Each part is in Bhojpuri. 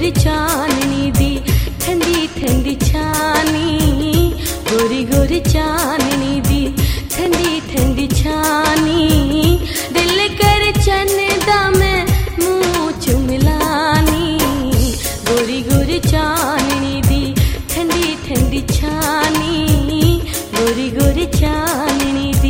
गोरी चांदनी दी ठंडी ठंडी छानी, गोरी गोरी चांदनी दी ठंडी ठंडी छानी, दिल कर चन्दा मैं मुँह चुमलानी, गोरी गोरी चांदनी दी ठंडी ठंडी छानी, गोरी गोरी चांदनी दी।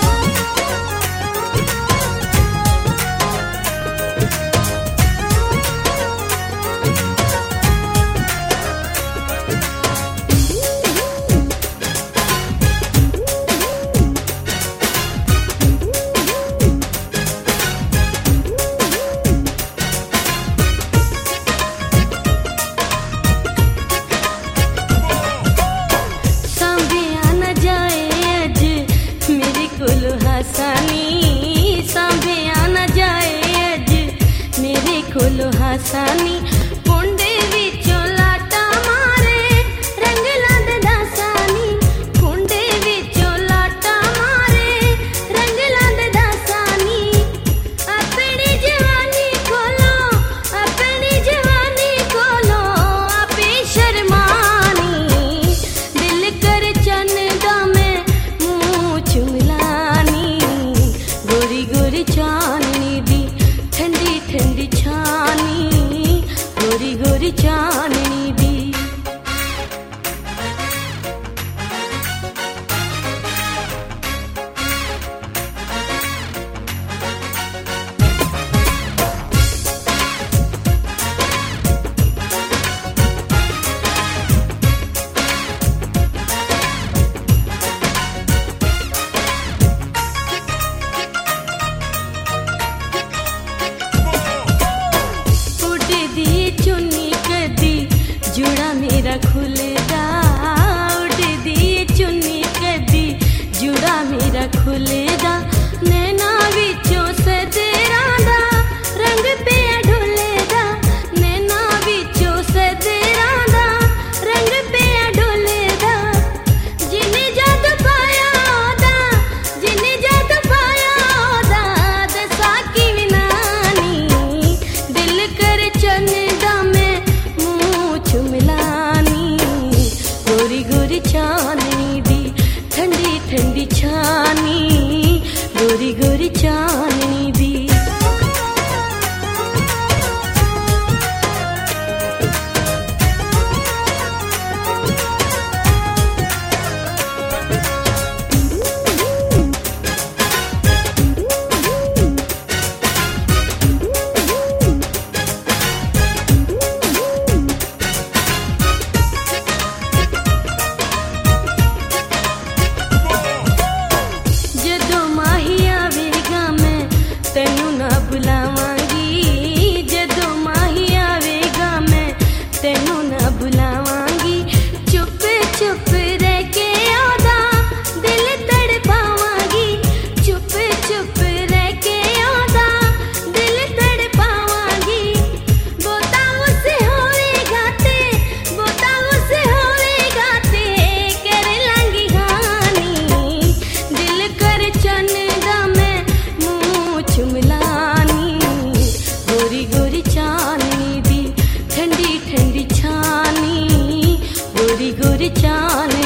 हासानी कुंडे विचों लाटा मारे रंग लांदे दासानी, कुंडे विचों लाटा मारे रंग लांदे दासानी, अपनी जवानी खोलो अपनी जवानी खोलो आपे शर्मानी, दिल कर चन्दा मैं मुँह चुमलानी, गोरी गोरी चांदनी दी ठंडी ठंडी छानी, गोरी गोरी चांदनी दी। जुड़ा मेरा खुलदा उड़ दी चुन्नी कदी, जुड़ा मेरा खुलदा नैना विचों सजरा दा रंग पे ढोलेदा, नैना विचों सजरा दा रंग पे ढोलेदा, जिन्हें जादू पाया ओदा जिन्हें जादू पाया ओदा दसा की विनानी, दिल कर चन्दा मैं चुमलानी, गोरी गोरी चांदनी दी ठंडी ठंडी छानी, गोरी गोरी चांदनी दी। तेनू ना बुलावांगी जदों माही आवेगा, मैं तेनू ना बुलावांगी, चुप चुप रह के ओदा दिल तड़पावांगी, चुप चुप रह के ओदा दिल तड़पावांगी, बोता उसे होवेगा ते बोता उसे होवेगा ते कर लांगी हानी, दिल कर चन्दा मैं चुमलानी, गोरी गोरी चांदनी दी ठंडी ठंडी छानी, गोरी गोरी चांदनी।